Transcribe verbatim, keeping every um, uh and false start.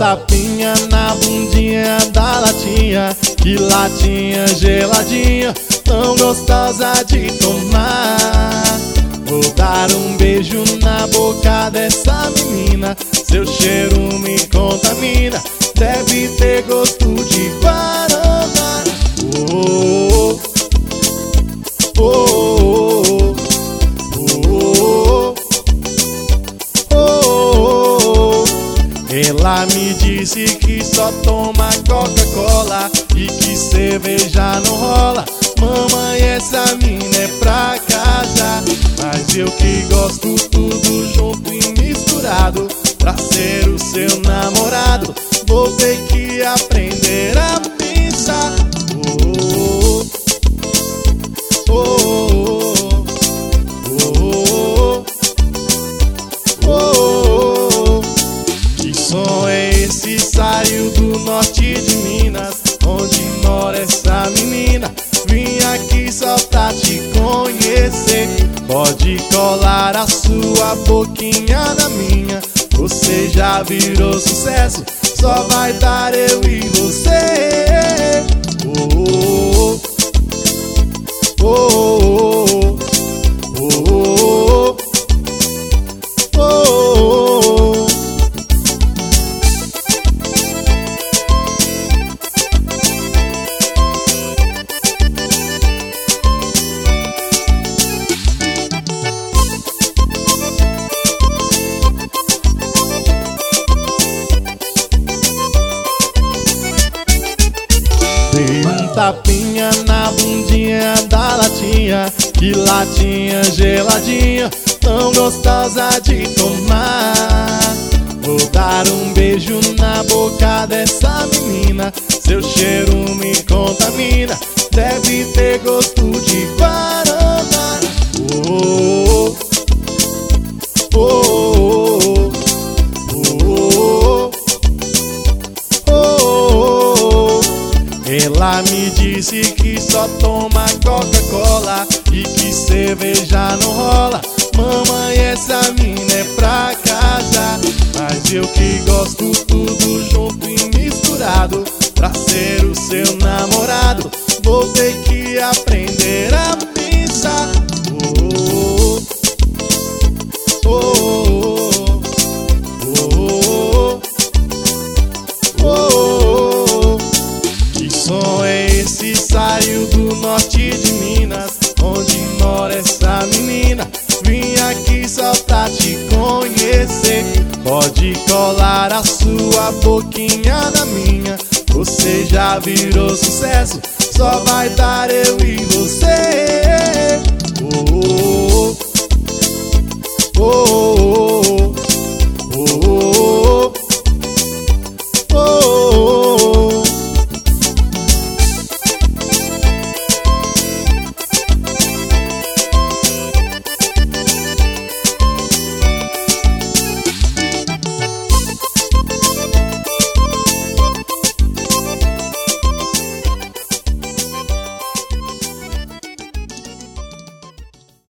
tapinha na bundinha da latinha, que latinha geladinha, tão gostosa de tomar. Vou dar um beijo na boca dessa menina, seu cheiro me contamina, deve ter gosto de guaraná. Oh, oh, oh, oh, oh, oh, oh. Ela me disse que só toma Coca-Cola e que cerveja não rola. Mamãe, essa mina é pra casa, mas eu que gosto tudo junto e misturado. Pra ser o seu namorado, vou ter que aprender a pensar. Oh, oh, oh, oh, oh, oh, oh. Que som é esse? Saiu do norte de Minas, onde mora essa menina. Vim aqui só pra te conhecer. Pode colar a sua boquinha na minha, você já virou sucesso, só vai dar eu e você. Oh, oh, oh, oh, oh, oh, oh. Dei um tapinha na bundinha da latinha, que latinha geladinha, tão gostosa de tomar. Vou dar um beijo na boca dessa menina, seu cheiro me contamina, deve ter gosto de guaraná. Oh, oh, oh, oh, oh, oh. Ela me disse que só toma Coca-Cola e que cerveja não rola. Mamãe, essa mina é pra casa, mas eu que gosto tudo junto e misturado. Pra ser o seu namorado, vou ter que aprender a pensar. Oh, oh, oh, oh, oh, oh, oh. Que som é esse? Saiu do norte de Minas, onde mora essa menina. Vim aqui só pra te conhecer. Pode colar a sua boquinha na minha, você já virou sucesso, só vai dar eu e você.